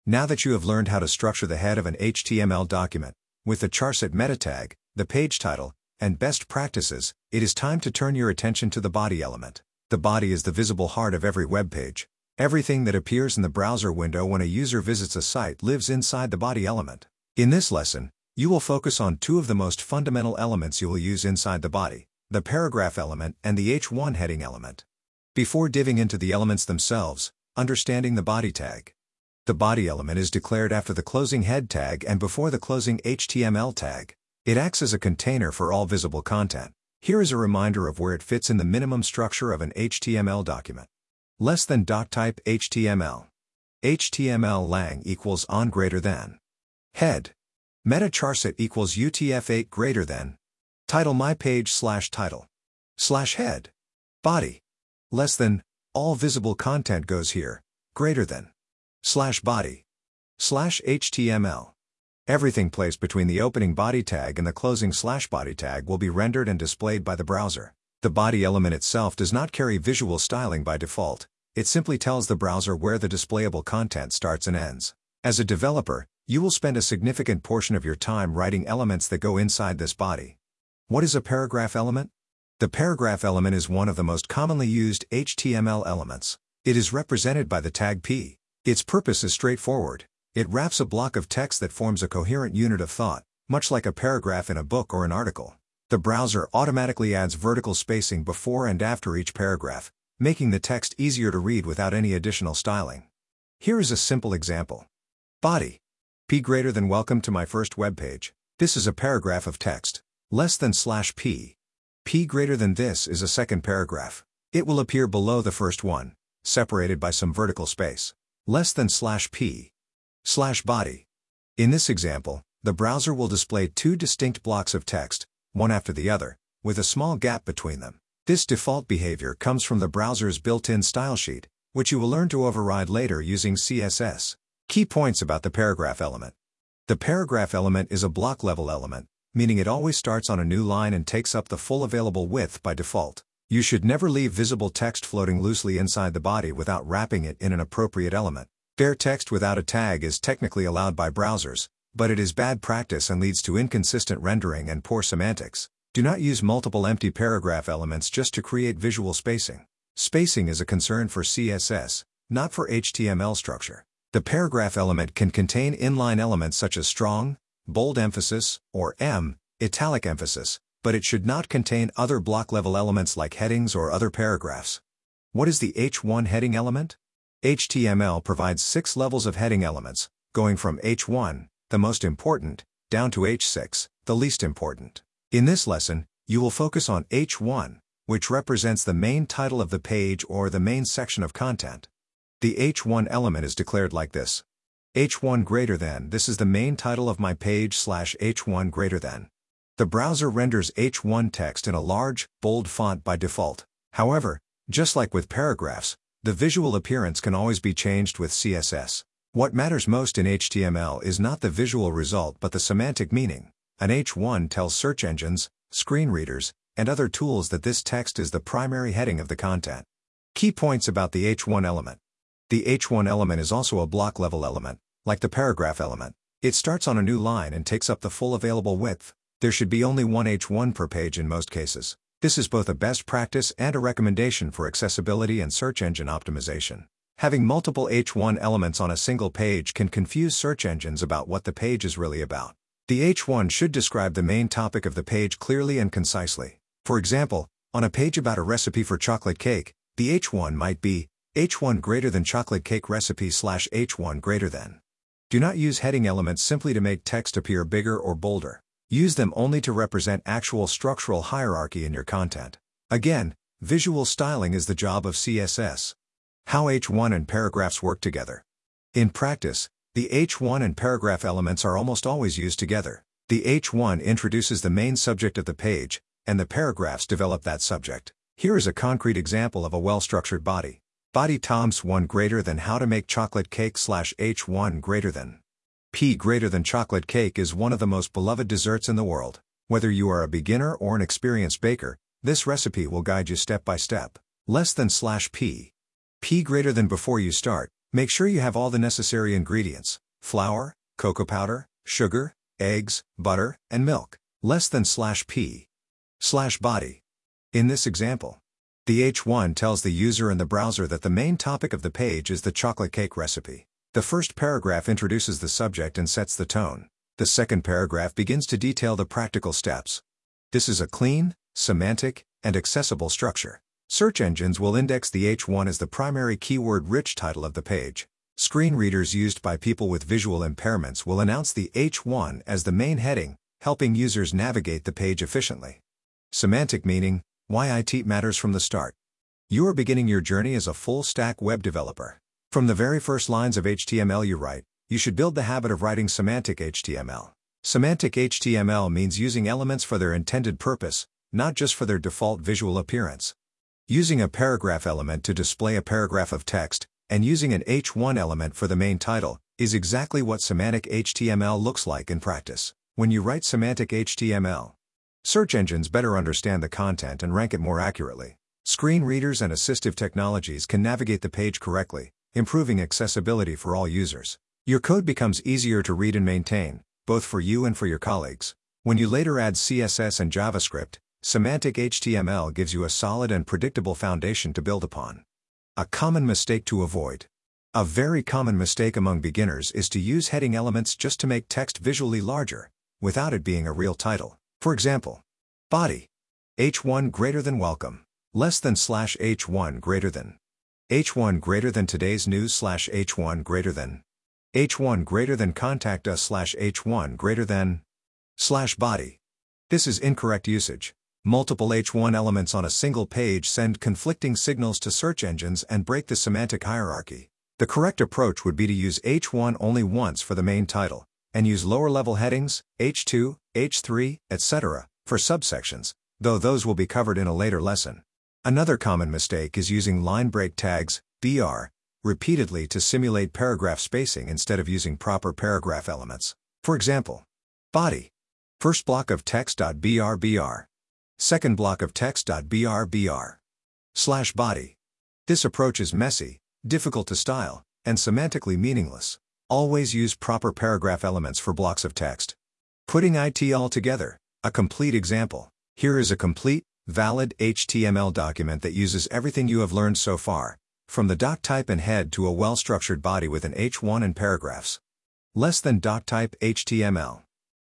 Now that you have learned how to structure the head of an HTML document, with the charset meta tag, the page title, and best practices, it is time to turn your attention to the body element. The body is the visible heart of every web page. Everything that appears in the browser window when a user visits a site lives inside the body element. In this lesson, you will focus on two of the most fundamental elements you will use inside the body, the paragraph element and the H1 heading element. Before diving into the elements themselves, understanding the body tag. The body element is declared after the closing head tag and before the closing HTML tag. It acts as a container for all visible content. Here is a reminder of where it fits in the minimum structure of an HTML document. Less than doctype HTML. HTML lang equals on greater than. Head. Meta charset equals UTF-8 greater than. Title my page / title. / head. Body. Less than, all visible content goes here, greater than. / body. / HTML. Everything placed between the opening body tag and the closing / body tag will be rendered and displayed by the browser. The body element itself does not carry visual styling by default. It simply tells the browser where the displayable content starts and ends. As a developer, you will spend a significant portion of your time writing elements that go inside this body. What is a paragraph element? The paragraph element is one of the most commonly used HTML elements. It is represented by the tag P. Its purpose is straightforward. It wraps a block of text that forms a coherent unit of thought, much like a paragraph in a book or an article. The browser automatically adds vertical spacing before and after each paragraph, making the text easier to read without any additional styling. Here is a simple example. Body. P greater than welcome to my first web page. This is a paragraph of text. Less than /p. P greater than this is a second paragraph. It will appear below the first one, separated by some vertical space. Less than /p. Body. In this example, the browser will display two distinct blocks of text, one after the other, with a small gap between them. This default behavior comes from the browser's built-in style sheet, which you will learn to override later using CSS. Key points about the paragraph element. The paragraph element is a block-level element, meaning it always starts on a new line and takes up the full available width by default. You should never leave visible text floating loosely inside the body without wrapping it in an appropriate element. Bare text without a tag is technically allowed by browsers, but it is bad practice and leads to inconsistent rendering and poor semantics. Do not use multiple empty paragraph elements just to create visual spacing. Spacing is a concern for CSS, not for HTML structure. The paragraph element can contain inline elements such as strong, bold emphasis, or italic emphasis, but it should not contain other block-level elements like headings or other paragraphs. What is the H1 heading element? HTML provides 6 levels of heading elements, going from H1, the most important, down to H6, the least important. In this lesson, you will focus on H1, which represents the main title of the page or the main section of content. The H1 element is declared like this. H1 greater than, this is the main title of my page / H1 greater than. The browser renders H1 text in a large, bold font by default. However, just like with paragraphs, the visual appearance can always be changed with CSS. What matters most in HTML is not the visual result but the semantic meaning. An H1 tells search engines, screen readers, and other tools that this text is the primary heading of the content. Key points about the H1 element. The H1 element is also a block-level element, like the paragraph element. It starts on a new line and takes up the full available width. There should be only one H1 per page in most cases. This is both a best practice and a recommendation for accessibility and search engine optimization. Having multiple H1 elements on a single page can confuse search engines about what the page is really about. The H1 should describe the main topic of the page clearly and concisely. For example, on a page about a recipe for chocolate cake, the H1 might be H1 greater than chocolate cake recipe / H1 greater than. Do not use heading elements simply to make text appear bigger or bolder. Use them only to represent actual structural hierarchy in your content. Again, visual styling is the job of CSS. How H1 and paragraphs work together. In practice, the H1 and paragraph elements are almost always used together. The H1 introduces the main subject of the page, and the paragraphs develop that subject. Here is a concrete example of a well-structured body. Body Toms 1 greater than how to make chocolate cake / H1 greater than. P greater than chocolate cake is one of the most beloved desserts in the world. Whether you are a beginner or an experienced baker, this recipe will guide you step by step. Less than /p. P greater than before you start, Make sure you have all the necessary ingredients: flour, cocoa powder, sugar, eggs, butter, and milk. Less than /p/body. In this example, the H1 tells the user and the browser that the main topic of the page is the chocolate cake recipe. The first paragraph introduces the subject and sets the tone. The second paragraph begins to detail the practical steps. This is a clean, semantic, and accessible structure. Search engines will index the H1 as the primary keyword-rich title of the page. Screen readers used by people with visual impairments will announce the H1 as the main heading, helping users navigate the page efficiently. Semantic meaning: why IT matters from the start. You are beginning your journey as a full-stack web developer. From the very first lines of HTML you write, you should build the habit of writing semantic HTML. Semantic HTML means using elements for their intended purpose, not just for their default visual appearance. Using a paragraph element to display a paragraph of text, and using an H1 element for the main title, is exactly what semantic HTML looks like in practice. When you write semantic HTML, search engines better understand the content and rank it more accurately. Screen readers and assistive technologies can navigate the page correctly, improving accessibility for all users. Your code becomes easier to read and maintain, both for you and for your colleagues. When you later add CSS and JavaScript, semantic HTML gives you a solid and predictable foundation to build upon. A common mistake to avoid. A very common mistake among beginners is to use heading elements just to make text visually larger, without it being a real title. For example, body. H1 greater than welcome. Less than /H1 greater than. H1 greater than today's news /H1 greater than. H1 greater than contact us /H1 greater than. /body. This is incorrect usage. Multiple H1 elements on a single page send conflicting signals to search engines and break the semantic hierarchy. The correct approach would be to use H1 only once for the main title, and use lower-level headings, H2, H3, etc., for subsections, though those will be covered in a later lesson. Another common mistake is using line break tags, BR, repeatedly to simulate paragraph spacing instead of using proper paragraph elements. For example, body. First block of text.br. Second block of text.br. /body. This approach is messy, difficult to style, and semantically meaningless. Always use proper paragraph elements for blocks of text. Putting it all together. A complete example. Here is a complete, valid HTML document that uses everything you have learned so far, from the doc type and head to a well-structured body with an H1 and paragraphs. Less than doc type HTML.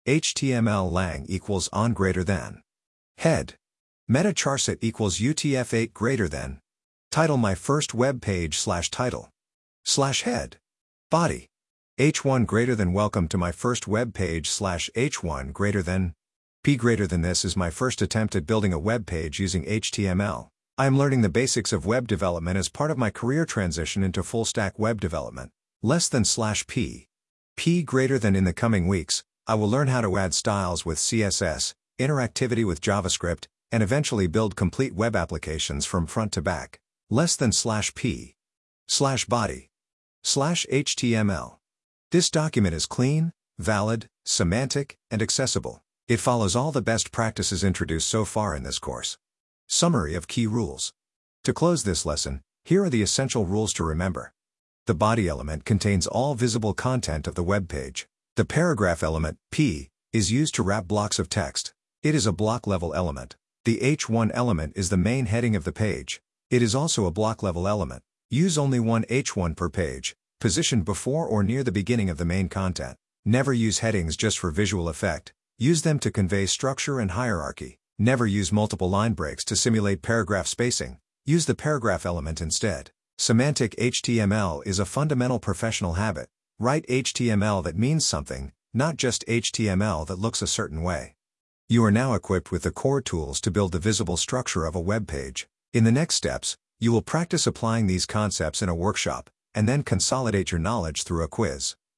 HTML lang equals on greater than. Head. Meta charset equals UTF-8 greater than. Title my first web page /title. /head. Body. H1 greater than welcome to my first web page /H1 greater than. P greater than this is my first attempt at building a web page using HTML. I am learning the basics of web development as part of my career transition into full-stack web development. Less than /p. P greater than in the coming weeks, I will learn how to add styles with CSS, interactivity with JavaScript, and eventually build complete web applications from front to back. Less than /p. /body. /HTML. This document is clean, valid, semantic, and accessible. It follows all the best practices introduced so far in this course. Summary of key rules. To close this lesson, here are the essential rules to remember. The body element contains all visible content of the web page. The paragraph element, P, is used to wrap blocks of text. It is a block-level element. The H1 element is the main heading of the page. It is also a block-level element. Use only one H1 per page, positioned before or near the beginning of the main content. Never use headings just for visual effect. Use them to convey structure and hierarchy. Never use multiple line breaks to simulate paragraph spacing. Use the paragraph element instead. Semantic HTML is a fundamental professional habit. Write HTML that means something, not just HTML that looks a certain way. You are now equipped with the core tools to build the visible structure of a web page. In the next steps, you will practice applying these concepts in a workshop, and then consolidate your knowledge through a quiz.